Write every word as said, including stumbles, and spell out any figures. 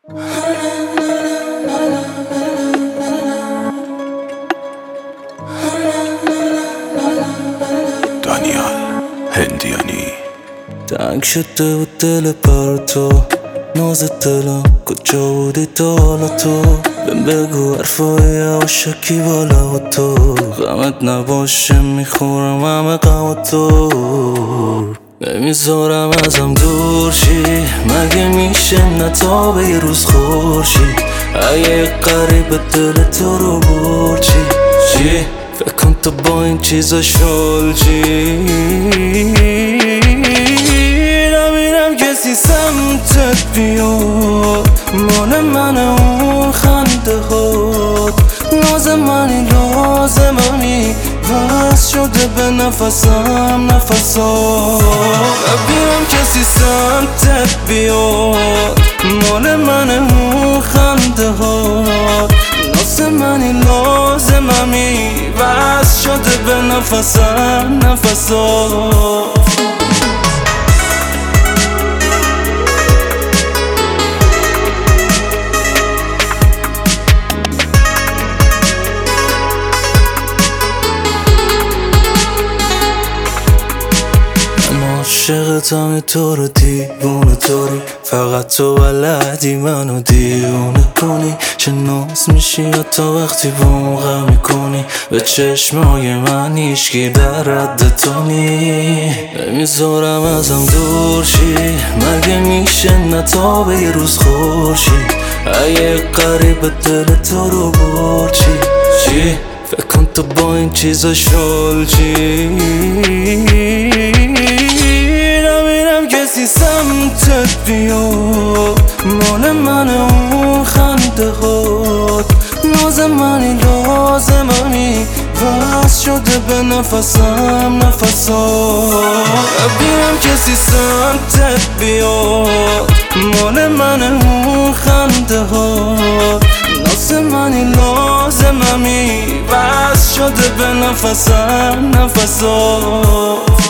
دانیال هندیانی. تنگ شده بود دل پر تو، ناز دلم کجا بودی تا حالا تو؟ بهم بگو حرفای عاشقی بالا و تو، غمت نباشه میخورم همه غم تو، نمیذارم ازم دور شی. مگه میشه نتابه یه روز خورشید؟ اگه قریب دل تو رو برد چی؟ چی؟ فکر کن تو با این چیزا شل چی؟ نمیرم کسی سمتت بیاد، مال من اون خنده هات، ناز منی لازممی وز شده به نفسم نفسات. نمیرم کسی سمتت بیاد، مال من اون خنده هات، ناز منی لازممی وز شده به نفسم نفسات. عاشقتم تو رو دیوونه طوری، فقط تو بلدی منو دیوونه کنی. چه ناز میشی حتی وقتی با غم میکنی، به چشمای من هیچکی در رد تو نی. نمیذارم ازم دور شی، مگه میشه نتابه یه روز خورشید؟ اگه قریب دل تو رو برد چی؟ چی؟ فکر کن تو با این چیزا شل چی؟ نمیرم کسی سمتت بیاد، مال من اون خنده هات، ناز منی لازممی وز شده به نفسم نفسات. نمیرم کسی سمتت بیاد، مال من اون خنده هات، ناز منی لازممی وز شده به نفسم نفسات.